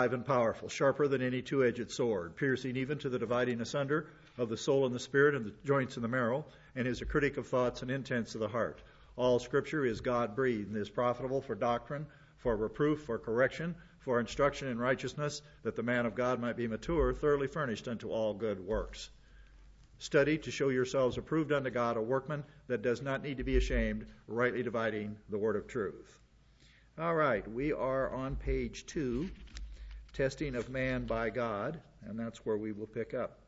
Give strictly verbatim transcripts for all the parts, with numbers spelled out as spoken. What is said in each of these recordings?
and powerful, sharper than any two-edged sword, piercing even to the dividing asunder of the soul and the spirit and the joints and the marrow, and is a critic of thoughts and intents of the heart. All Scripture is God-breathed and is profitable for doctrine, for reproof, for correction, for instruction in righteousness, that the man of God might be mature, thoroughly furnished unto all good works. Study to show yourselves approved unto God, a workman that does not need to be ashamed, rightly dividing the word of truth. All right, we are on page two, testing of man by God, and that's where we will pick up.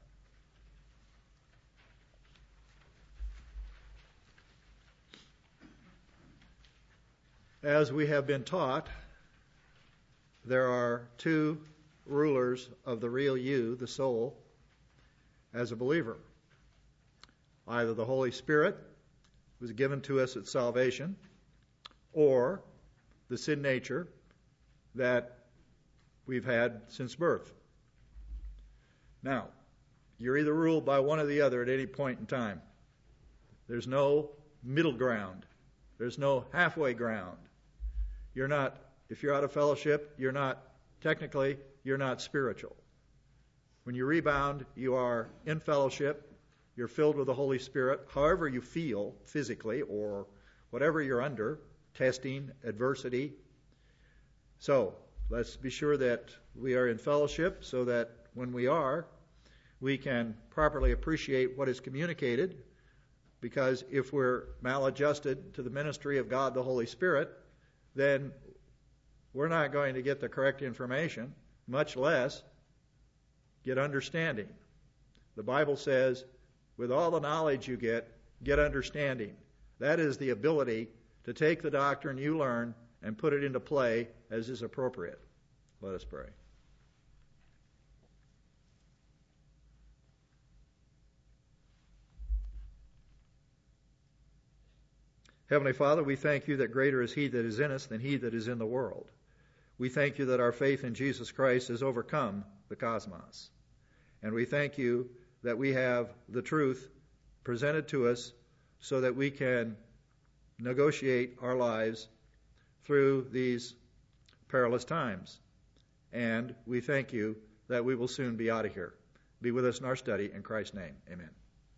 As we have been taught, there are two rulers of the real you, the soul, as a believer. Either the Holy Spirit was given to us at salvation, or the sin nature that we've had since birth. Now, you're either ruled by one or the other at any point in time. There's no middle ground. There's no halfway ground. You're not, if you're out of fellowship, you're not, technically, you're not spiritual. When you rebound, you are in fellowship. You're filled with the Holy Spirit, however you feel physically or whatever you're under, testing, adversity. So let's be sure that we are in fellowship so that when we are, we can properly appreciate what is communicated, because if we're maladjusted to the ministry of God the Holy Spirit, then we're not going to get the correct information, much less get understanding. The Bible says, with all the knowledge you get, get understanding. That is the ability to take the doctrine you learn and put it into play as is appropriate. Let us pray. Heavenly Father, we thank you that greater is He that is in us than he that is in the world. We thank you that our faith in Jesus Christ has overcome the cosmos. And we thank you that we have the truth presented to us so that we can negotiate our lives through these perilous times. And we thank you that we will soon be out of here. Be with us in our study. In Christ's name, amen.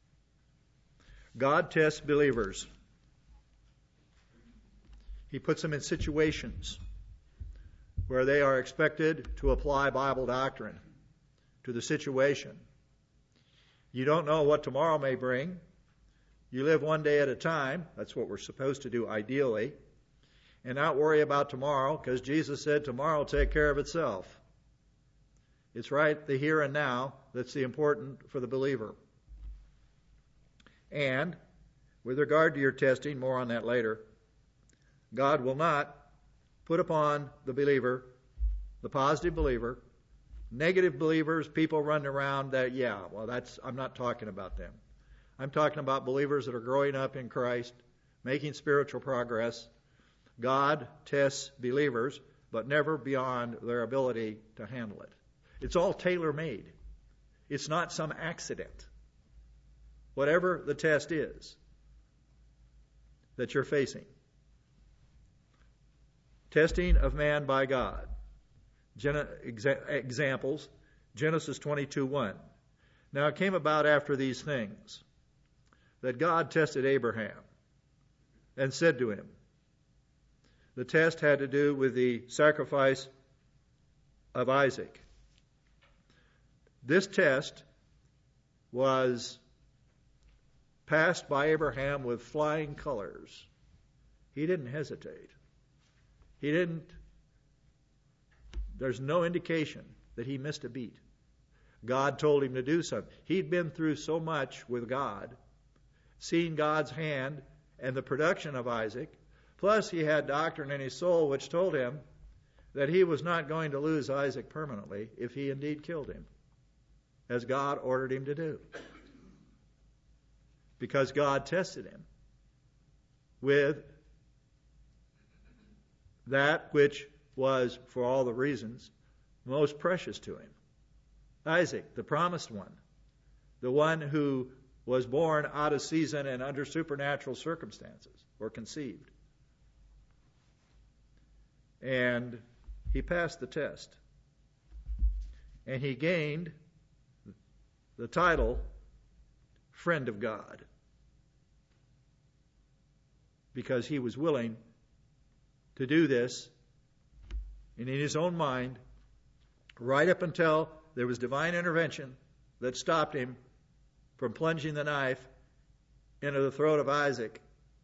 God tests believers. He puts them in situations where they are expected to apply Bible doctrine to the situation. You don't know what tomorrow may bring. You live one day at a time. That's what we're supposed to do ideally. And not worry about tomorrow, because Jesus said tomorrow will take care of itself. It's right the here and now that's the important for the believer. And with regard to your testing, more on that later, God will not put upon the believer, the positive believer, negative believers, people running around that, yeah, well, that's, I'm not talking about them. I'm talking about believers that are growing up in Christ, making spiritual progress. God tests believers, but never beyond their ability to handle it. It's all tailor-made. It's not some accident. Whatever the test is that you're facing. Testing of man by God. Gen- exa- examples, Genesis twenty-two one. Now it came about after these things that God tested Abraham and said to him, the test had to do with the sacrifice of Isaac. This test was passed by Abraham with flying colors. He didn't hesitate. He didn't, there's no indication that he missed a beat. God told him to do something. He'd been through so much with God, seen God's hand and the production of Isaac. Plus, he had doctrine in his soul which told him that he was not going to lose Isaac permanently if he indeed killed him, as God ordered him to do. Because God tested him with that which was, for all the reasons, most precious to him. Isaac, the promised one, the one who was born out of season and under supernatural circumstances, or conceived. And he passed the test. and he gained the title Friend of God, because he was willing to do this, and in his own mind, right up until there was divine intervention that stopped him from plunging the knife into the throat of Isaac.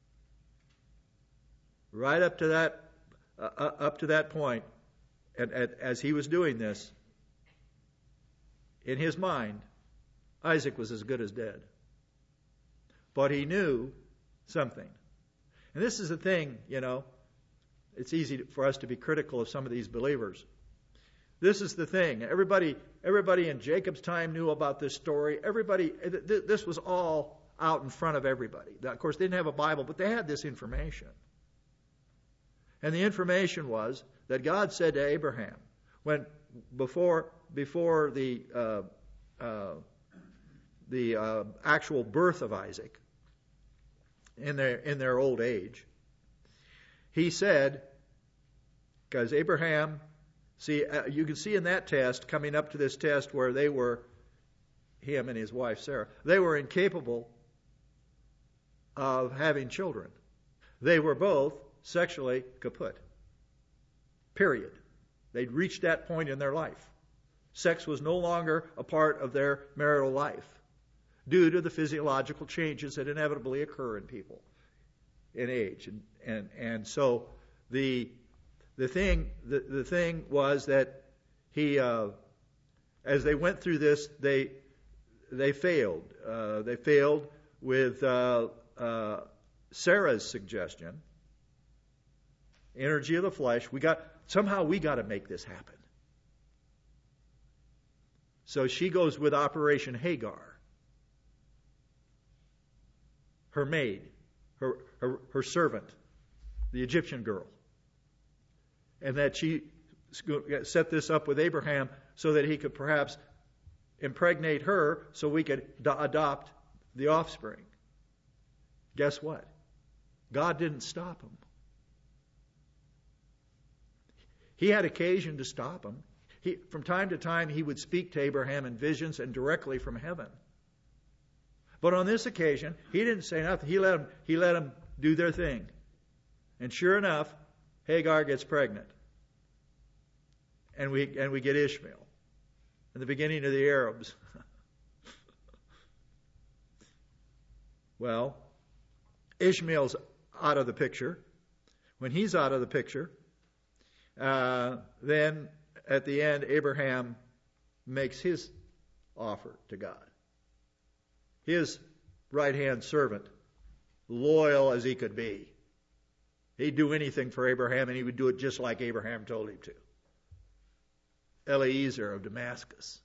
Right up to that, uh, up to that point, and, and as he was doing this, in his mind, Isaac was as good as dead. But he knew something. And this is the thing, you know, it's easy for us to be critical of some of these believers. This is the thing. Everybody, everybody in Jacob's time knew about this story. Everybody, this was all out in front of everybody. Of course, they didn't have a Bible, but they had this information. And the information was that God said to Abraham, when before before the uh, uh, the uh, actual birth of Isaac, in their in their old age, he said, because Abraham, see, uh, you can see in that test, coming up to this test where they were, him and his wife Sarah, they were incapable of having children. They were both sexually kaput. Period. They'd reached that point in their life. Sex was no longer a part of their marital life due to the physiological changes that inevitably occur in people in age. And and, and so the the thing the, the thing was that he uh, as they went through this, they they failed. Uh, they failed with uh, uh, Sarah's suggestion. Energy of the flesh. We got somehow we got to make this happen. So she goes with Operation Hagar, her maid, her, her her servant, the Egyptian girl, and that she set this up with Abraham so that he could perhaps impregnate her so we could do- adopt the offspring. Guess what? God didn't stop him. He had occasion to stop him. He, from time to time, he would speak to Abraham in visions and directly from heaven. But on this occasion, he didn't say nothing. He let them, he let them do their thing. And sure enough, Hagar gets pregnant. And we and we get Ishmael. And the beginning of the Arabs. Well, Ishmael's out of the picture. When he's out of the picture, uh, then at the end, Abraham makes his offer to God. His right-hand servant, loyal as he could be. He'd do anything for Abraham, and he would do it just like Abraham told him to. Eliezer of Damascus.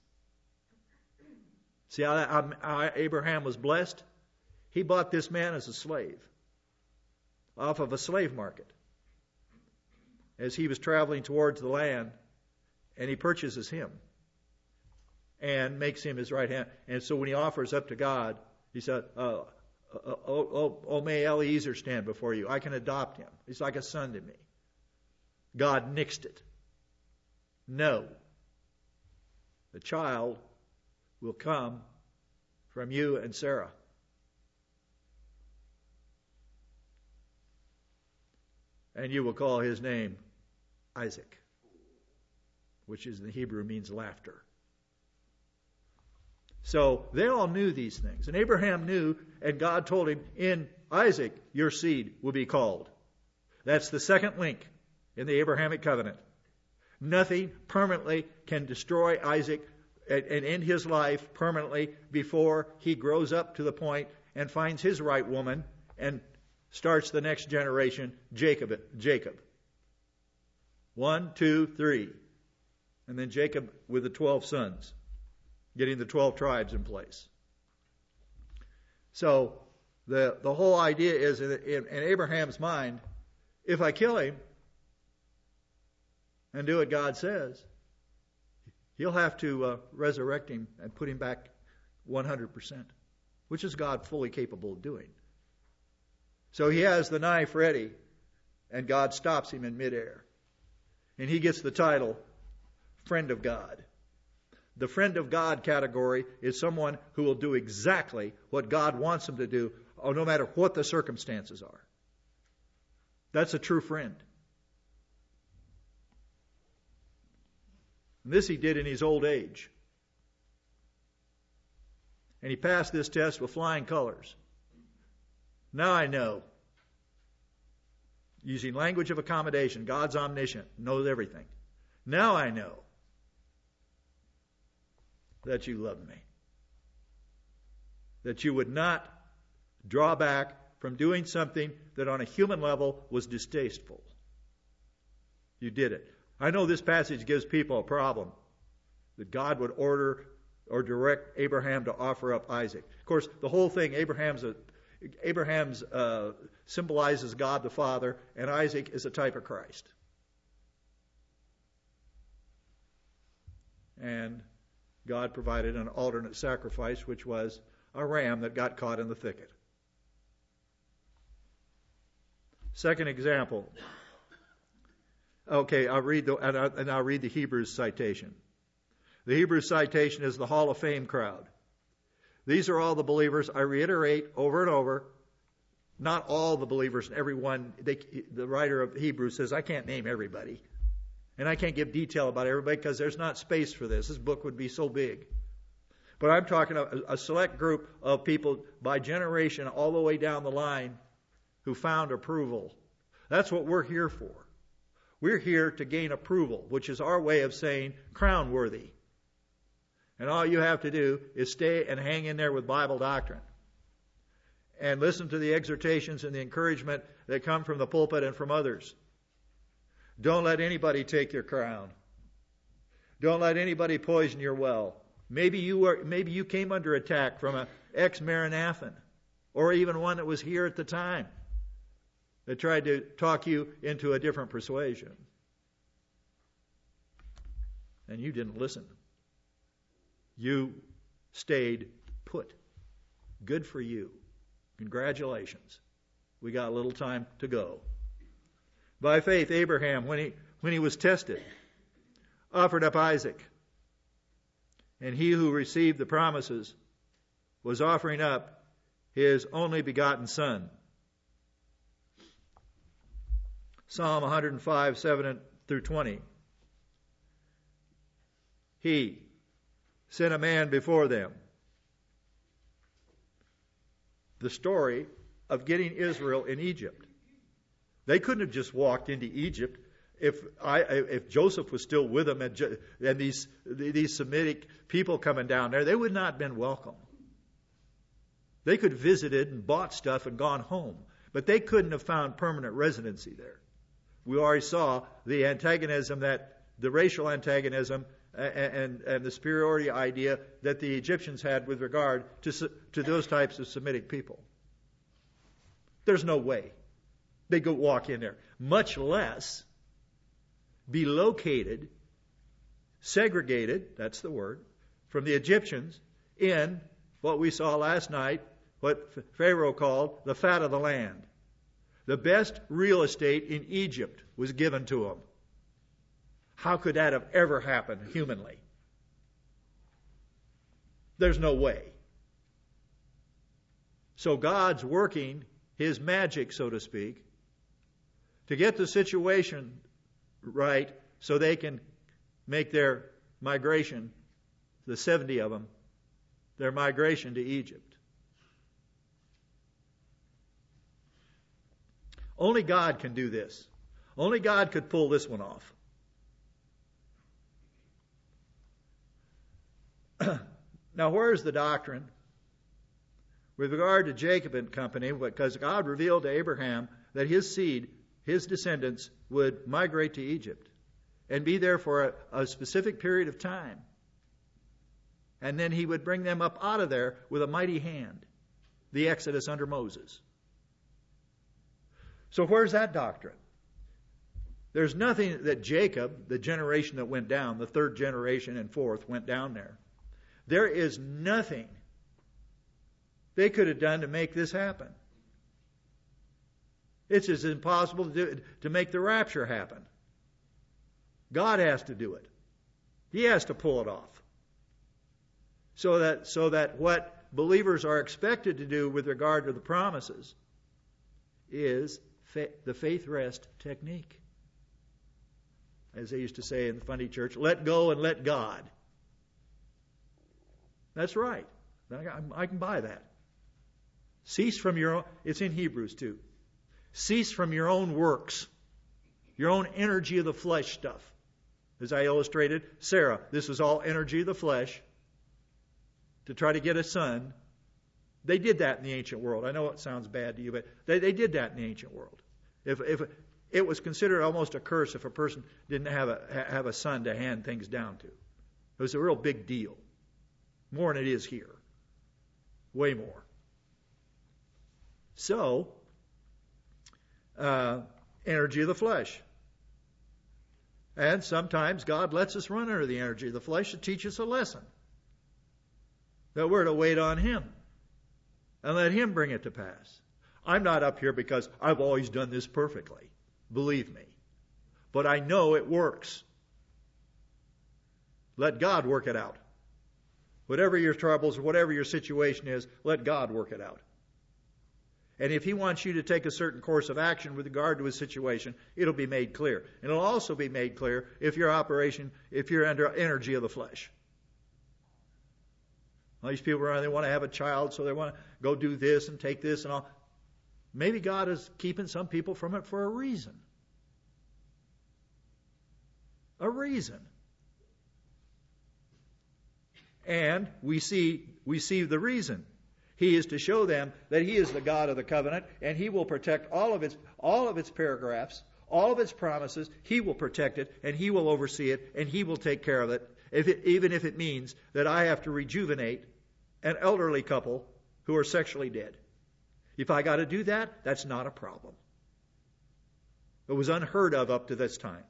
See how, how Abraham was blessed? He bought this man as a slave, off of a slave market, as he was traveling towards the land, and he purchases him and makes him his right hand. And so when he offers up to God, he said, uh, oh, oh, oh, may Eliezer stand before you. I can adopt him. He's like a son to me. God nixed it. No. The child will come from you and Sarah. And you will call his name Isaac, which is in the Hebrew means laughter. So they all knew these things. And Abraham knew, and God told him, in Isaac your seed will be called. That's the second link in the Abrahamic covenant. Nothing permanently can destroy Isaac and end his life permanently before he grows up to the point and finds his right woman and starts the next generation, Jacob. Jacob. One, two, three. And then Jacob with the twelve sons, getting the twelve tribes in place. So the the whole idea is, in, in, in Abraham's mind, if I kill him and do what God says, he'll have to uh, resurrect him and put him back one hundred percent, which is God fully capable of doing. So he has the knife ready, and God stops him in midair. And he gets the title, Friend of God. The friend of God category is someone who will do exactly what God wants them to do, no matter what the circumstances are. That's a true friend. And this he did in his old age. And he passed this test with flying colors. Now I know. Using language of accommodation, God's omniscient, knows everything. Now I know that you love me. That you would not draw back from doing something that on a human level was distasteful. You did it. I know this passage gives people a problem. That God would order or direct Abraham to offer up Isaac. Of course, the whole thing, Abraham's a, Abraham's uh, symbolizes God the Father, and Isaac is a type of Christ. And God provided an alternate sacrifice, which was a ram that got caught in the thicket. Second example. Okay, I'll read the and, I, and I'll read the Hebrews citation. The Hebrews citation is the Hall of Fame crowd. These are all the believers. I reiterate over and over, not all the believers, everyone. They, the writer of Hebrews says, I can't name everybody. And I can't give detail about everybody because there's not space for this. This book would be so big. But I'm talking a, a select group of people by generation all the way down the line who found approval. That's what we're here for. We're here to gain approval, which is our way of saying crown worthy. And all you have to do is stay and hang in there with Bible doctrine. And listen to the exhortations and the encouragement that come from the pulpit and from others. Don't let anybody take your crown. Don't let anybody poison your well. Maybe you were, maybe you came under attack from an ex-Maranathan, or even one that was here at the time that tried to talk you into a different persuasion. And you didn't listen. You stayed put. Good for you. Congratulations. We got a little time to go. By faith, Abraham, when he, when he was tested, offered up Isaac. And he who received the promises was offering up his only begotten son. Psalm one oh five, seven through twenty. He sent a man before them. The story of getting Israel in Egypt. They couldn't have just walked into Egypt if I, if Joseph was still with them and, and these these Semitic people coming down there. They would not have been welcome. They could have visited and bought stuff and gone home, but they couldn't have found permanent residency there. We already saw the antagonism, that the racial antagonism and, and, and the superiority idea that the Egyptians had with regard to, to those types of Semitic people. There's no way they could walk in there, much less be located, segregated, that's the word, from the Egyptians in what we saw last night, what Pharaoh called the fat of the land. The best real estate in Egypt was given to them. How could that have ever happened humanly? There's no way. So God's working his magic, so to speak, to get the situation right so they can make their migration, the seventy of them, their migration to Egypt. Only God can do this. Only God could pull this one off. Now, where's the doctrine with regard to Jacob and company? Because God revealed to Abraham that his seed, his descendants, would migrate to Egypt and be there for a, a specific period of time. And then he would bring them up out of there with a mighty hand. The Exodus under Moses. So where's that doctrine? There's nothing that Jacob, the generation that went down, the third generation and fourth, went down there. There is nothing they could have done to make this happen. It's as impossible to, do, to make the rapture happen. God has to do it. He has to pull it off. So that, so that what believers are expected to do with regard to the promises is fa- the faith rest technique. As they used to say in the Fundy Church, let go and let God. That's right. I can buy that. Cease from your own, it's in Hebrews too. Cease from your own works, your own energy of the flesh stuff. As I illustrated, Sarah, this was all energy of the flesh to try to get a son. They did that in the ancient world. I know it sounds bad to you, but they, they did that in the ancient world. If, if it was considered almost a curse if a person didn't have a have a son to hand things down to. It was a real big deal. More than it is here. Way more. So, uh, energy of the flesh. And sometimes God lets us run under the energy of the flesh to teach us a lesson. That we're to wait on Him and let Him bring it to pass. I'm not up here because I've always done this perfectly. Believe me. But I know it works. Let God work it out. Whatever your troubles or whatever your situation is, let God work it out. And if He wants you to take a certain course of action with regard to a situation, it'll be made clear. And it'll also be made clear if your operation, if you're under energy of the flesh. All these people around, they want to have a child, so they want to go do this and take this and all. Maybe God is keeping some people from it for a reason. A reason. And we see we see the reason. He is to show them that He is the God of the covenant, and He will protect all of its all of its paragraphs, all of its promises. He will protect it, and He will oversee it, and He will take care of it, if it even if it means that I have to rejuvenate an elderly couple who are sexually dead. If I got to do that, that's not a problem. It was unheard of up to this time.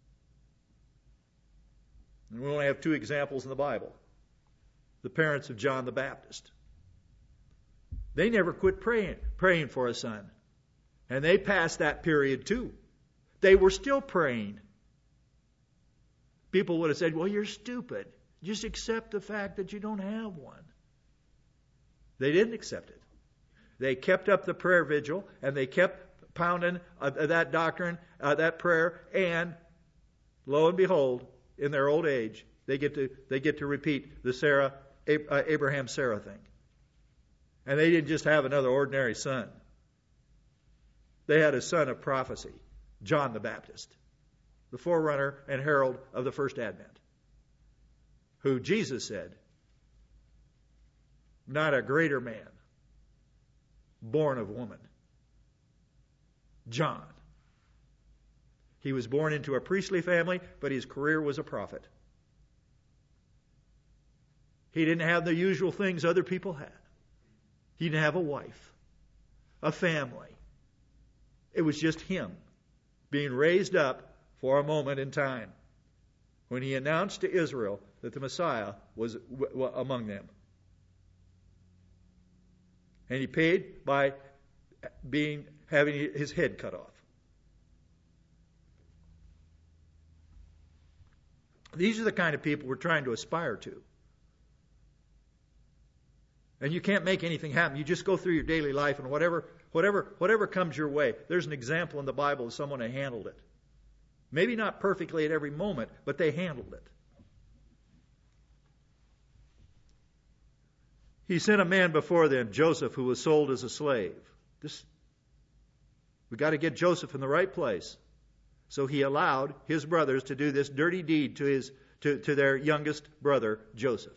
And we only have two examples in the Bible. The parents of John the Baptist. They never quit praying, praying for a son. And they passed that period too. They were still praying. People would have said, well, you're stupid. Just accept the fact that you don't have one. They didn't accept it. They kept up the prayer vigil, and they kept pounding uh, that doctrine, uh, that prayer, and lo and behold, in their old age, they get to they get to repeat the Sarah uh, Abraham Sarah thing. And they didn't just have another ordinary son. They had a son of prophecy, John the Baptist, the forerunner and herald of the first advent, who Jesus said, not a greater man, born of woman. John. He was born into a priestly family, but his career was a prophet. He didn't have the usual things other people had. He didn't have a wife, a family. It was just him being raised up for a moment in time when he announced to Israel that the Messiah was among them. And he paid by being having his head cut off. These are the kind of people we're trying to aspire to. And you can't make anything happen. You just go through your daily life, and whatever whatever whatever comes your way, there's an example in the Bible of someone who handled it. Maybe not perfectly at every moment, but they handled it. He sent a man before them, Joseph, who was sold as a slave. This, we got to get Joseph in the right place. So he allowed his brothers to do this dirty deed to his to, to their youngest brother, Joseph.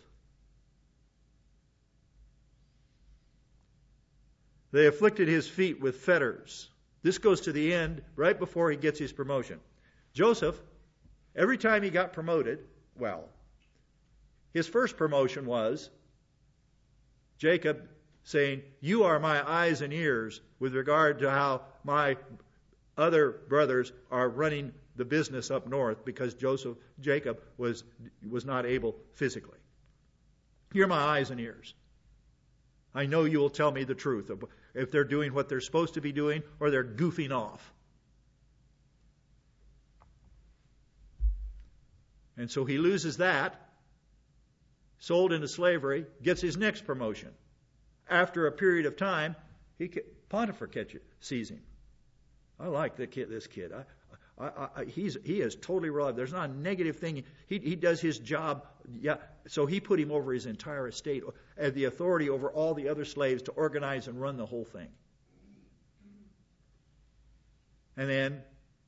They afflicted his feet with fetters. This goes to the end, right before he gets his promotion. Joseph, every time he got promoted, well, his first promotion was Jacob saying, you are my eyes and ears with regard to how my other brothers are running the business up north, because Joseph, Jacob was, was not able physically. You're my eyes and ears. I know you will tell me the truth of if they're doing what they're supposed to be doing or they're goofing off. And so he loses that. sold into slavery, gets his next promotion. After a period of time, he Potiphar catches, sees him. I like the kid, this kid. I, I, I, he's he is totally reliable. There's not a negative thing. He he does his job. Yeah. So he put him over his entire estate, as the authority over all the other slaves to organize and run the whole thing. And then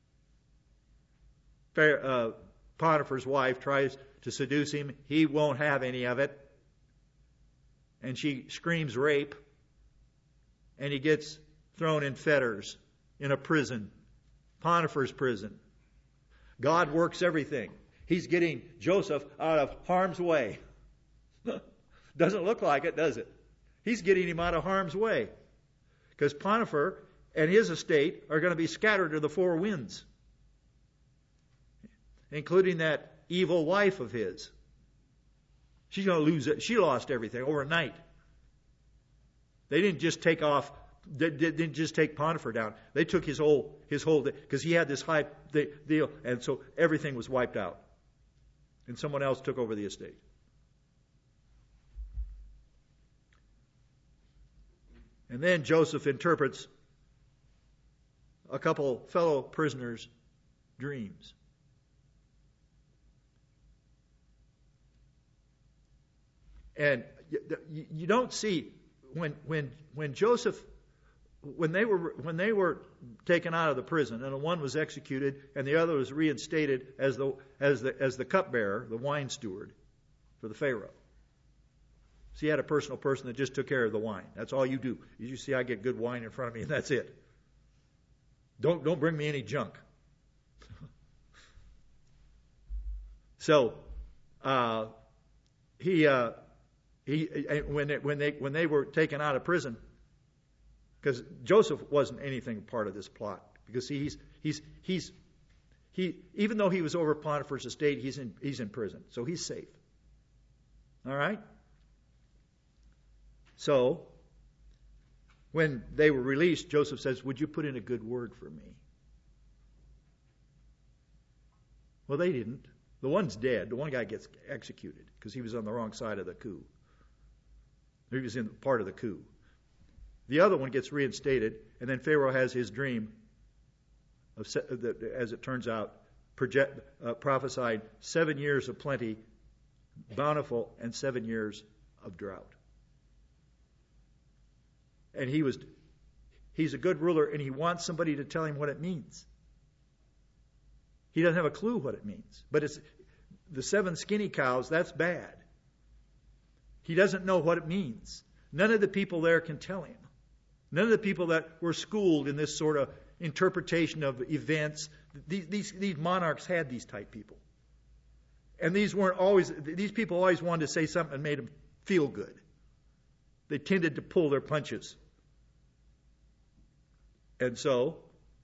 uh, Potiphar's wife tries to seduce him. He won't have any of it. And she screams rape. And he gets thrown in fetters in a prison. Potiphar's prison. God works everything. He's getting Joseph out of harm's way. Doesn't look like it, does it? He's getting him out of harm's way. Because Potiphar and his estate are going to be scattered to the four winds. Including that evil wife of his. She's going to lose it. She lost everything overnight. They didn't just take off, they didn't just take Potiphar down. They took his whole, his whole, because he had this high deal, and so everything was wiped out. And someone else took over the estate. And then Joseph interprets a couple fellow prisoners' dreams. And you don't see when when when Joseph when they were when they were taken out of the prison, and the one was executed and the other was reinstated as the as the as the cupbearer, the wine steward for the Pharaoh. So he had a personal person that just took care of the wine. That's all you do. You see, I get good wine in front of me, and that's it. Don't don't bring me any junk. so uh, he. Uh, He, when they, when they when they were taken out of prison, because Joseph wasn't anything part of this plot, because he's he's he's he even though he was over Potiphar's estate, he's in he's in prison, so he's safe. All right. So when they were released, Joseph says, "Would you put in a good word for me?" Well, they didn't. The one's dead. The one guy gets executed because he was on the wrong side of the coup. He was in part of the coup. The other one gets reinstated, and then Pharaoh has his dream, of, as it turns out, project, uh, prophesied seven years of plenty, bountiful, and seven years of drought. And he was, he's a good ruler, and he wants somebody to tell him what it means. He doesn't have a clue what it means. But it's the seven skinny cows, that's bad. He doesn't know what it means. None of the people there can tell him. None of the people that were schooled in this sort of interpretation of events. These, these, these monarchs had these type people. And these weren't always, these people always wanted to say something that made them feel good. They tended to pull their punches. And so,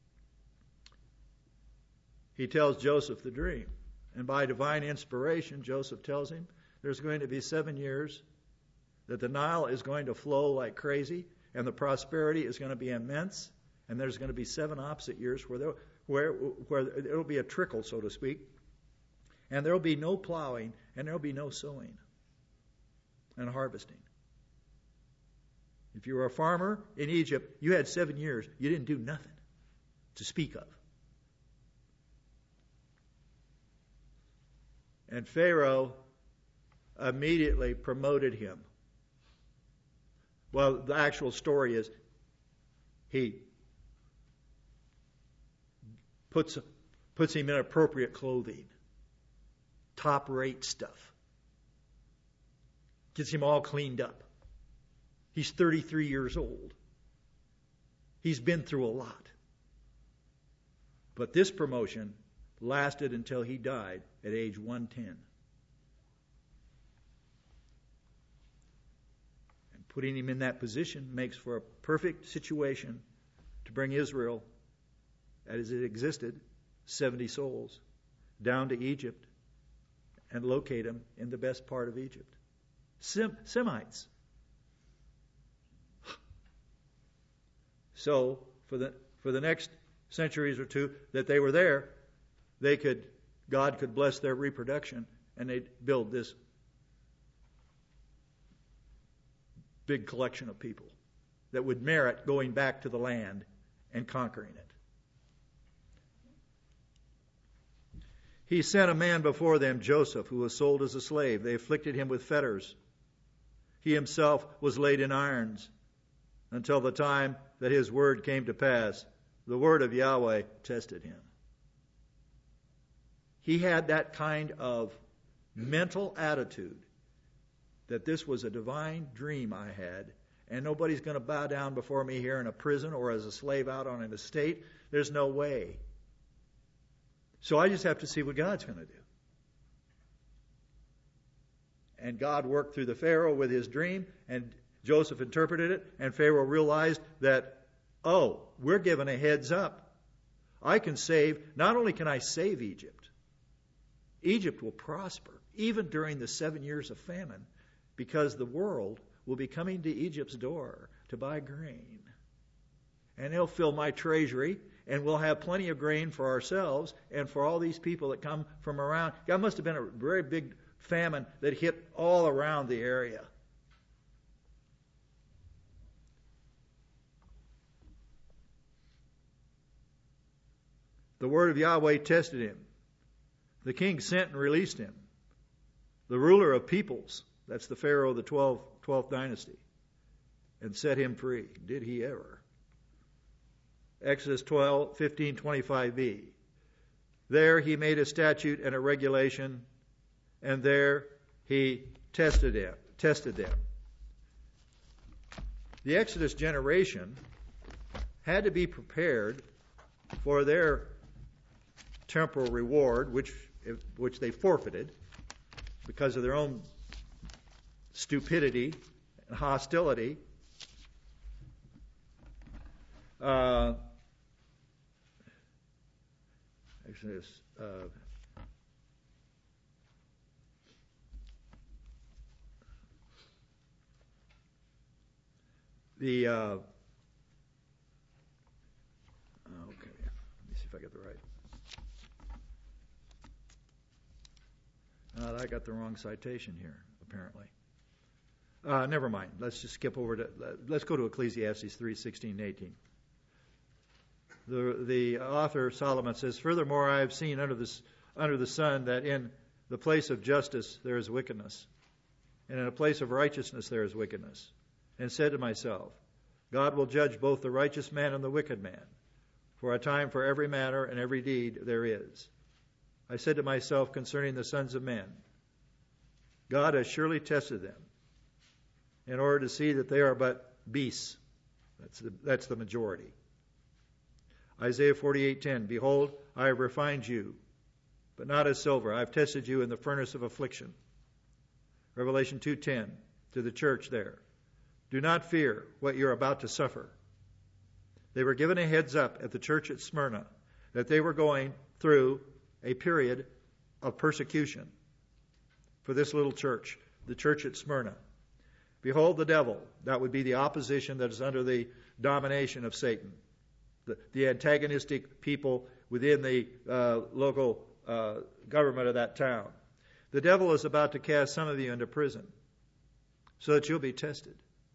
he tells Joseph the dream. And by divine inspiration, Joseph tells him, there's going to be seven years that the Nile is going to flow like crazy, and the prosperity is going to be immense, and there's going to be seven opposite years where there, where where there will be a trickle, so to speak, and there will be no plowing, and there will be no sowing and harvesting. If you were a farmer in Egypt, you had seven years. You didn't do nothing to speak of. And Pharaoh immediately promoted him. Well, the actual story is he puts puts him in appropriate clothing, top rate stuff, gets him all cleaned up. He's thirty-three years old. He's been through a lot. But this promotion lasted until he died at age one ten. Putting him in that position makes for a perfect situation to bring Israel, as it existed, seventy souls, down to Egypt and locate them in the best part of Egypt. Sem- Semites. So, for the for the next centuries or two that they were there, they could God could bless their reproduction, and they'd build this big collection of people that would merit going back to the land and conquering it. He sent a man before them, Joseph, who was sold as a slave. They afflicted him with fetters. He himself was laid in irons until the time that his word came to pass. The word of Yahweh tested him. He had that kind of mental attitude that this was a divine dream I had, and nobody's going to bow down before me here in a prison or as a slave out on an estate. There's no way. So I just have to see what God's going to do. And God worked through the Pharaoh with his dream, and Joseph interpreted it, and Pharaoh realized that, oh, we're given a heads up. I can save, not only can I save Egypt, Egypt will prosper, even during the seven years of famine, because the world will be coming to Egypt's door to buy grain. And they'll fill my treasury, and we'll have plenty of grain for ourselves and for all these people that come from around. God must have been a very big famine that hit all around the area. The word of Yahweh tested him. The king sent and released him. The ruler of peoples, that's the Pharaoh of the twelfth, twelfth dynasty, and set him free. Did he ever? Exodus twelve, fifteen, twenty-five b. There he made a statute and a regulation, and there he tested them. Tested them. The Exodus generation had to be prepared for their temporal reward, which which they forfeited because of their own stupidity and hostility. Uh, Exodus. Uh, the uh, okay. Let me see if I get the right. Uh, I got the wrong citation here, apparently. Uh, never mind. Let's just skip over to. Uh, let's go to Ecclesiastes three, sixteen, and eighteen. The the author Solomon says, "Furthermore, I have seen under this under the sun that in the place of justice there is wickedness, and in a place of righteousness there is wickedness. And said to myself, God will judge both the righteous man and the wicked man, for a time for every matter and every deed there is. I said to myself concerning the sons of men, God has surely tested them, in order to see that they are but beasts." That's the, that's the majority. Isaiah forty-eight ten, "Behold, I have refined you, but not as silver. I have tested you in the furnace of affliction." Revelation two ten, to the church there, "Do not fear what you're about to suffer." They were given a heads up at the church at Smyrna that they were going through a period of persecution for this little church, the church at Smyrna. "Behold the devil," that would be the opposition that is under the domination of Satan, the, the antagonistic people within the uh, local uh, government of that town. "The devil is about to cast some of you into prison so that you'll be tested.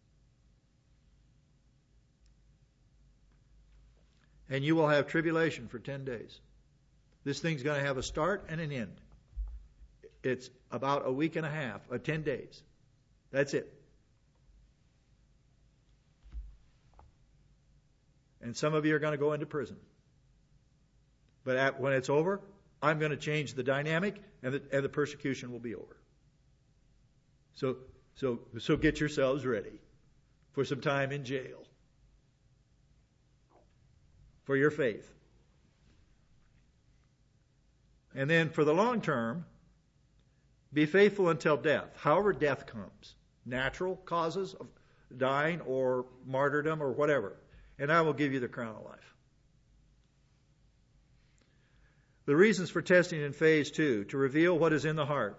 And you will have tribulation for ten days. This thing's going to have a start and an end. It's about a week and a half, or ten days. That's it. And some of you are going to go into prison. But at, when it's over, I'm going to change the dynamic, and the, and the persecution will be over. So, so, so get yourselves ready for some time in jail for your faith. And then for the long term, be faithful until death, however death comes. Natural causes of dying or martyrdom or whatever. And I will give you the crown of life. The reasons for testing in phase two, to reveal what is in the heart.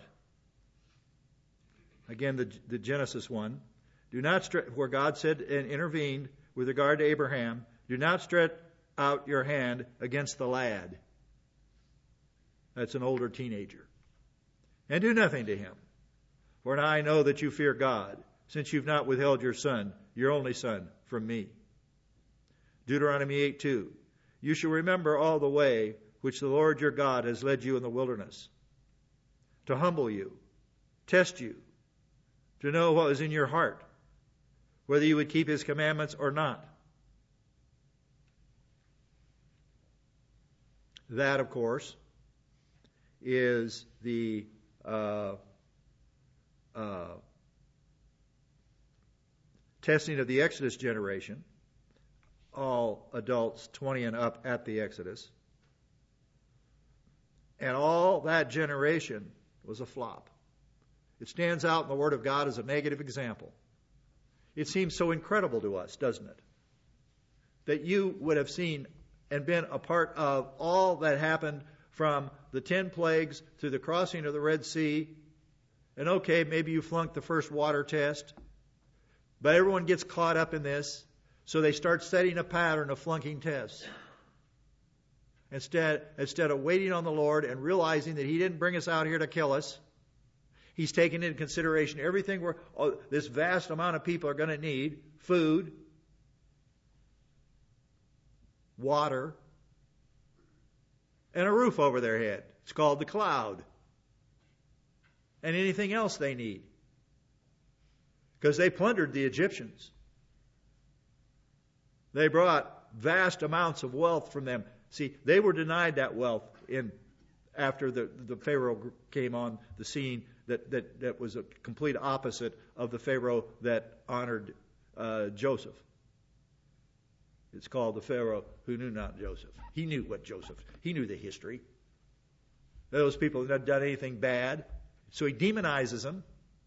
Again, the, the Genesis one. Do not stretch, where God said and intervened with regard to Abraham, do not stretch out your hand against the lad. That's an older teenager. And do nothing to him. For now I know that you fear God, since you've not withheld your son, your only son, from me. Deuteronomy eight two. You shall remember all the way which the Lord your God has led you in the wilderness, to humble you, test you, to know what was in your heart, whether you would keep his commandments or not. That, of course, is the uh, uh, testing of the Exodus generation, all adults twenty and up at the Exodus. And all that generation was a flop. It stands out in the Word of God as a negative example. It seems so incredible to us, doesn't it? That you would have seen and been a part of all that happened from the ten plagues through the crossing of the Red Sea. And okay, maybe you flunked the first water test. But everyone gets caught up in this. So they start setting a pattern of flunking tests. Instead, instead of waiting on the Lord and realizing that He didn't bring us out here to kill us, He's taken into consideration everything we're, oh, this vast amount of people are going to need: food, water, and a roof over their head. It's called the cloud. And anything else they need. Because they plundered the Egyptians. They brought vast amounts of wealth from them. See, they were denied that wealth in after the, the Pharaoh came on the scene that, that, that was a complete opposite of the Pharaoh that honored uh, Joseph. It's called the Pharaoh who knew not Joseph. He knew what Joseph, he knew the history. Those people had not done anything bad. So he demonizes them.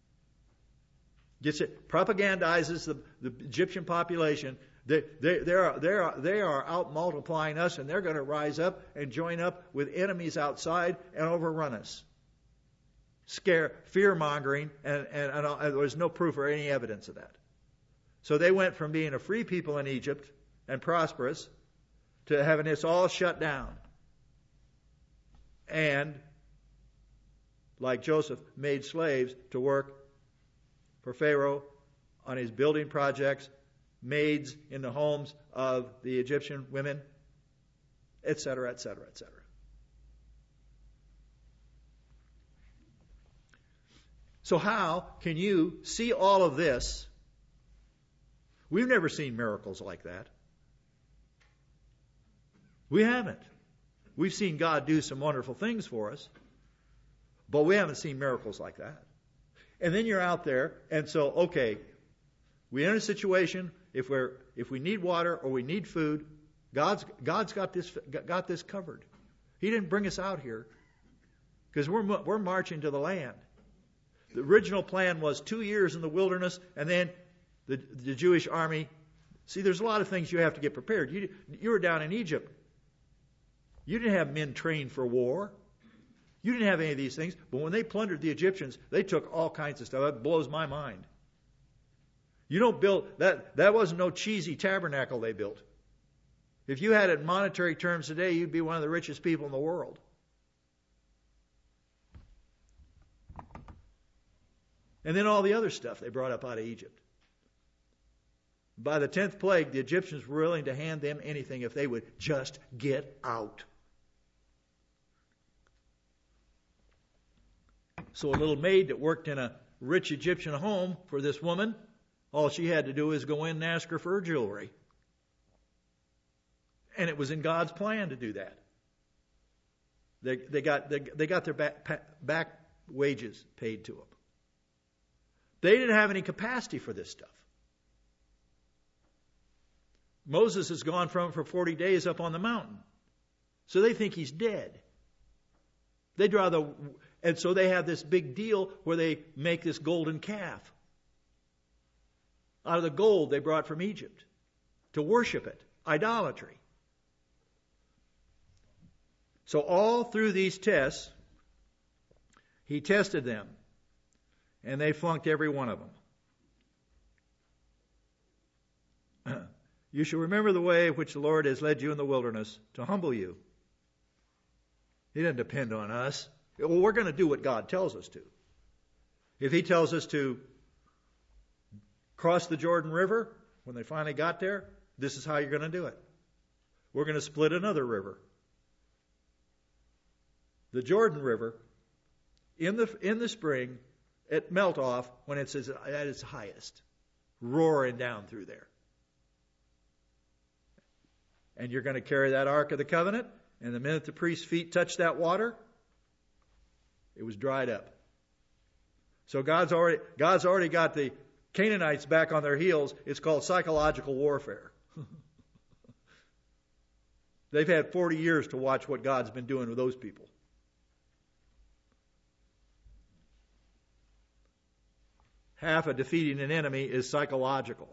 Gets it, propagandizes the, the Egyptian population. They, they, they, are, they, are, they are out multiplying us, and they're going to rise up and join up with enemies outside and overrun us. Scare, fear-mongering, and, and, and, and there was no proof or any evidence of that. So they went from being a free people in Egypt and prosperous to having this all shut down. And, like Joseph, made slaves to work for Pharaoh on his building projects, maids in the homes of the Egyptian women, et cetera, et cetera, et cetera. So how can you see all of this? We've never seen miracles like that. We haven't. We've seen God do some wonderful things for us, but we haven't seen miracles like that. And then you're out there, and so, okay, we're in a situation, if we're if we need water or we need food, God's God's got this got this covered. He didn't bring us out here because we're we're marching to the land. The original plan was two years in the wilderness, and then the the Jewish army. See, there's a lot of things you have to get prepared. You you were down in Egypt. You didn't have men trained for war. You didn't have any of these things, but when they plundered the Egyptians, they took all kinds of stuff. That blows my mind. You don't build that. That wasn't no cheesy tabernacle they built. If you had it in monetary terms today, you'd be one of the richest people in the world. And then all the other stuff they brought up out of Egypt. By the tenth plague, the Egyptians were willing to hand them anything if they would just get out. So a little maid that worked in a rich Egyptian home for this woman, all she had to do was go in and ask her for her jewelry. And it was in God's plan to do that. They, they, got, they, they got their back, back wages paid to them. They didn't have any capacity for this stuff. Moses has gone from for forty days up on the mountain. So they think he's dead. They draw the... And so they have this big deal where they make this golden calf out of the gold they brought from Egypt to worship it. Idolatry. So all through these tests, he tested them. And they flunked every one of them. You shall remember the way which the Lord has led you in the wilderness to humble you. He didn't depend on us. Well, we're going to do what God tells us to. If He tells us to Cross the Jordan River. When they finally got there, this is how you're going to do it. We're going to split another river. The Jordan River, in the in the spring, it melt off when it's at its highest, roaring down through there. And you're going to carry that Ark of the Covenant, and the minute the priest's feet touched that water, it was dried up. So God's already God's already got the Canaanites back on their heels. It's called psychological warfare. They've had forty years to watch what God's been doing with those people. Half of defeating an enemy is psychological.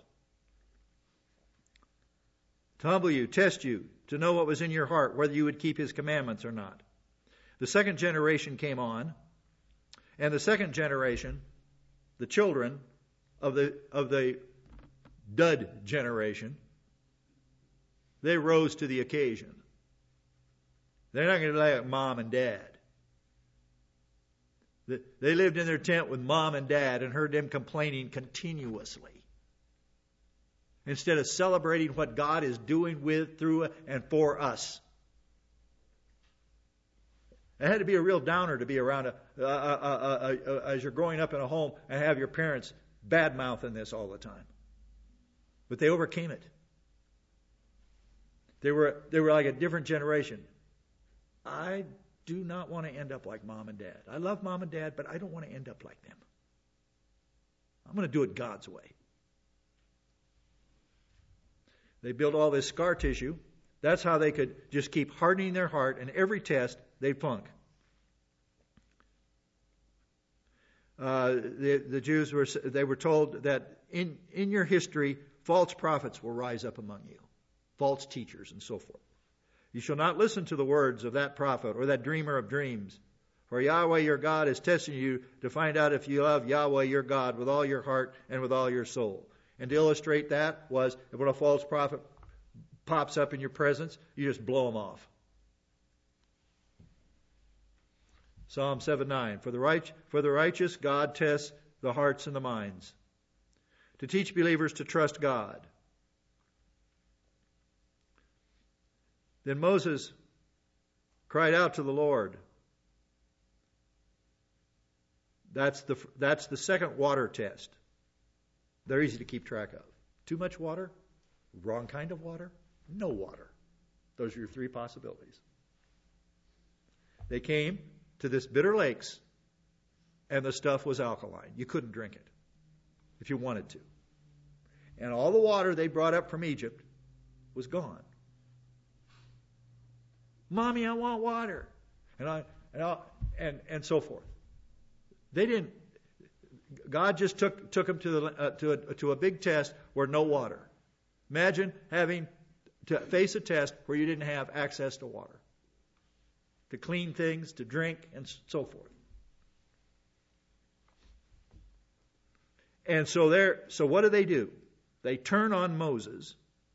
To humble you, test you, to know what was in your heart, whether you would keep his commandments or not. The second generation came on, and the second generation, the children of the of the dud generation, they rose to the occasion. They're not going to be like mom and dad. They lived in their tent with mom and dad and heard them complaining continuously, instead of celebrating what God is doing with, through, and for us. It had to be a real downer to be around a, a, a, a, a, as you're growing up in a home and have your parents bad-mouthing this all the time. But they overcame it. They were they were like a different generation. I do not want to end up like mom and dad. I love mom and dad, but I don't want to end up like them. I'm going to do it God's way. They built all this scar tissue. That's how they could just keep hardening their heart, and every test they'd flunk. Uh, the, the Jews were they were told that in, in your history, false prophets will rise up among you, false teachers and so forth. You shall not listen to the words of that prophet or that dreamer of dreams. For Yahweh your God is testing you to find out if you love Yahweh your God with all your heart and with all your soul. And to illustrate that was, when a false prophet pops up in your presence, you just blow him off. Psalm seven nine. For the right, for the righteous, God tests the hearts and the minds, to teach believers to trust God. Then Moses cried out to the Lord. That's the that's the second water test. They're easy to keep track of. Too much water? Wrong kind of water? No water. Those are your three possibilities. They came to this bitter lakes, and the stuff was alkaline. You couldn't drink it if you wanted to. And all the water they brought up from Egypt was gone. Mommy, I want water. And I and I, and, and so forth. They didn't God just took took them to the uh, to a to a big test where no water. Imagine having to face a test where you didn't have access to water, to clean things, to drink, and so forth. And so there. So what do they do? They turn on Moses,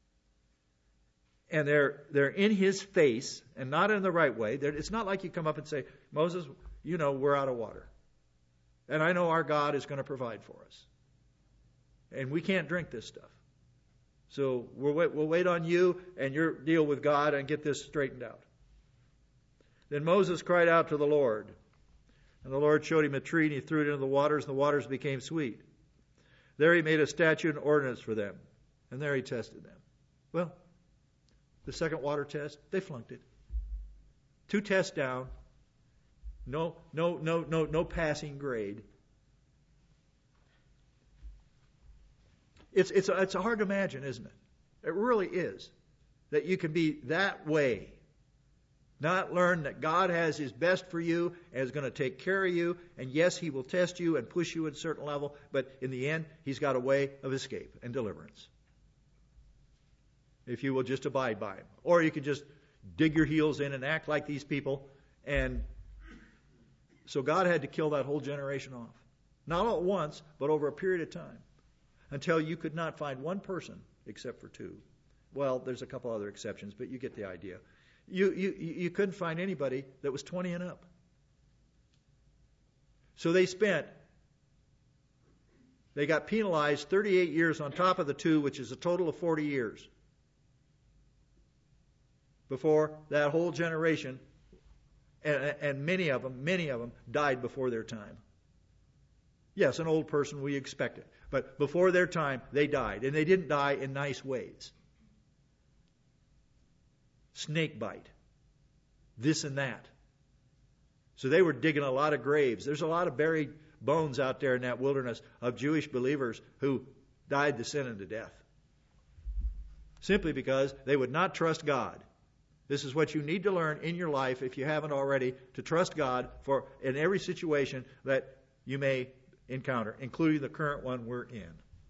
and they're they're in his face, and not in the right way. They're, it's not like you come up and say, Moses, you know, we're out of water. And I know our God is going to provide for us. And we can't drink this stuff. So we'll wait, we'll wait on you and your deal with God and get this straightened out. Then Moses cried out to the Lord. And the Lord showed him a tree, and he threw it into the waters, and the waters became sweet. There he made a statute and ordinance for them. And there he tested them. Well, the second water test, they flunked it. Two tests down. No, no, no, no, no passing grade. It's it's it's hard to imagine, isn't it? It really is, that you can be that way, not learn that God has His best for you and is going to take care of you. And yes, He will test you and push you at a certain level, but in the end, He's got a way of escape and deliverance. If you will just abide by Him, or you can just dig your heels in and act like these people. And so God had to kill that whole generation off. Not all at once, but over a period of time. Until you could not find one person except for two. Well, there's a couple other exceptions, but you get the idea. You, you, you couldn't find anybody that was twenty and up. So they spent They got penalized thirty-eight years on top of the two, which is a total of forty years. Before that whole generation, and, and many of them, many of them died before their time. Yes, an old person, we expect it. But before their time, they died. And they didn't die in nice ways. Snake bite. This and that. So they were digging a lot of graves. There's a lot of buried bones out there in that wilderness of Jewish believers who died the sin unto death. Simply because they would not trust God. This is what you need to learn in your life, if you haven't already, to trust God for in every situation that you may encounter, including the current one we're in.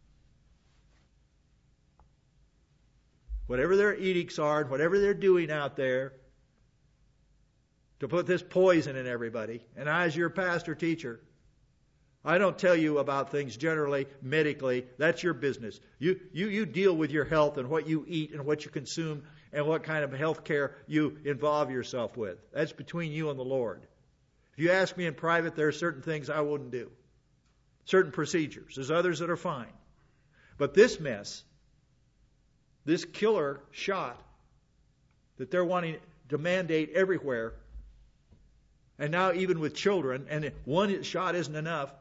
Whatever their edicts are, whatever they're doing out there to put this poison in everybody, and I, as your pastor teacher, I don't tell you about things generally, medically. That's your business. You, you, you deal with your health and what you eat and what you consume and what kind of health care you involve yourself with. That's between you and the Lord. If you ask me in private, there are certain things I wouldn't do. Certain procedures. There's others that are fine. But this mess, this killer shot that they're wanting to mandate everywhere, and now even with children, and one shot isn't enough,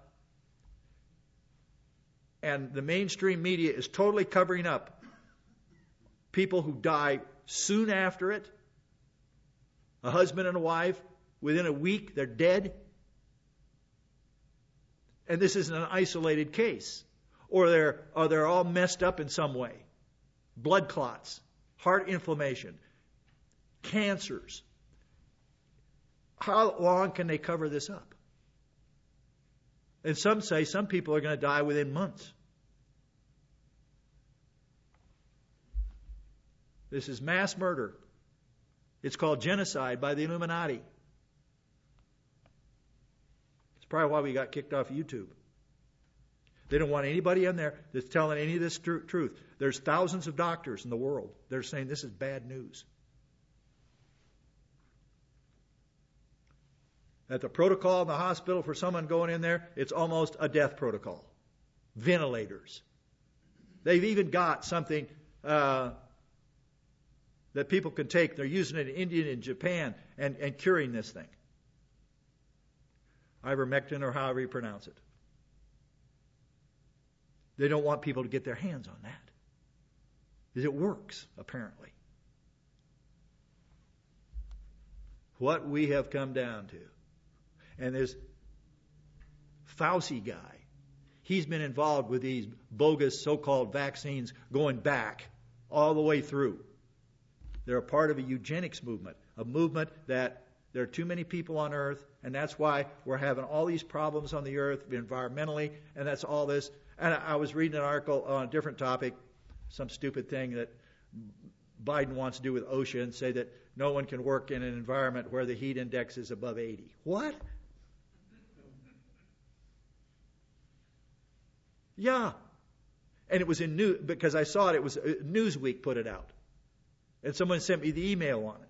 and the mainstream media is totally covering up people who die soon after it, a husband and a wife, within a week they're dead. And this isn't an isolated case. Or they're, or they're all messed up in some way. Blood clots, heart inflammation, cancers. How long can they cover this up? And some say some people are going to die within months. This is mass murder. It's called genocide by the Illuminati. It's probably why we got kicked off YouTube. They don't want anybody in there that's telling any of this tr- truth. There's thousands of doctors in the world that are saying this is bad news. At the protocol in the hospital for someone going in there, it's almost a death protocol. Ventilators. They've even got something uh, that people can take. They're using it in India and Japan and, and curing this thing. Ivermectin, or however you pronounce it. They don't want people to get their hands on that. Because it works, apparently. What we have come down to. And this Fauci guy, he's been involved with these bogus so-called vaccines going back all the way through. They're a part of a eugenics movement, a movement that there are too many people on earth, and that's why we're having all these problems on the earth environmentally, and that's all this. And I was reading an article on a different topic, some stupid thing that Biden wants to do with OSHA, and say that no one can work in an environment where the heat index is above eighty. What? Yeah. And it was in New, because I saw it, it was Newsweek put it out. And someone sent me the email on it.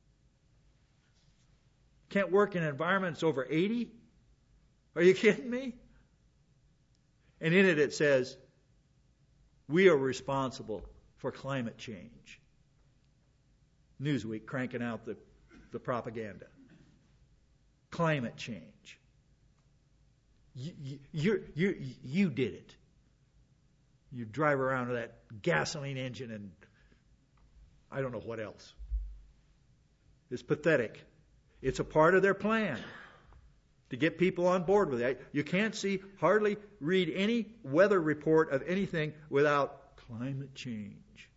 Can't work in an environment that's over eighty? Are you kidding me? And in it it says, we are responsible for climate change. Newsweek cranking out the, the propaganda. Climate change. You, you, you, you, you did it. You drive around with that gasoline engine and I don't know what else. It's pathetic. It's a part of their plan to get people on board with it. You can't see, hardly read any weather report of anything without climate change.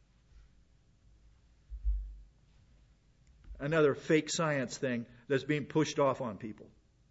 Another fake science thing that's being pushed off on people.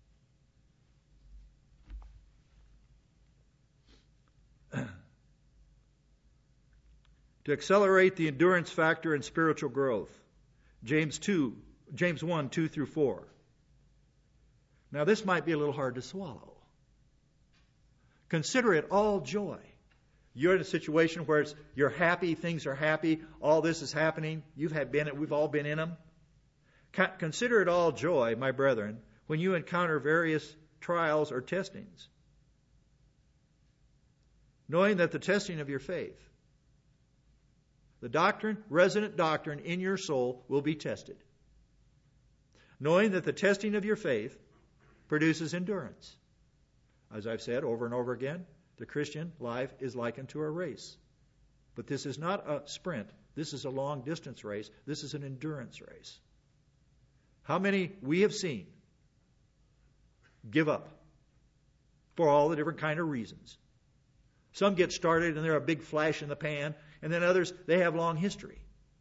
To accelerate the endurance factor in spiritual growth. James two, James one, two through four. Now this might be a little hard to swallow. Consider it all joy. You're in a situation where it's, you're happy, things are happy, all this is happening. You've had been, we've all been in them. Consider it all joy, my brethren, when you encounter various trials or testings. knowing that the testing of your faith, the doctrine, resident doctrine in your soul will be tested. Knowing that the testing of your faith produces endurance. As I've said over and over again, the Christian life is likened to a race. But this is not a sprint. This is a long distance race. This is an endurance race. How many we have seen give up for all the different kind of reasons. Some get started and they're a big flash in the pan, and then others, they have long history.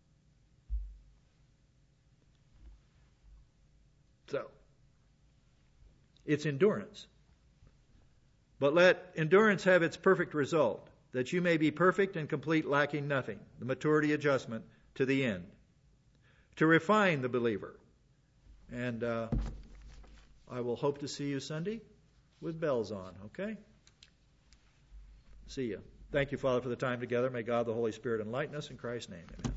So, it's endurance. But let endurance have its perfect result, that you may be perfect and complete, lacking nothing, the maturity adjustment to the end, to refine the believer. And uh, I will hope to see you Sunday with bells on, okay? See you. Thank you, Father, for the time together. May God the Holy Spirit enlighten us in Christ's name. Amen.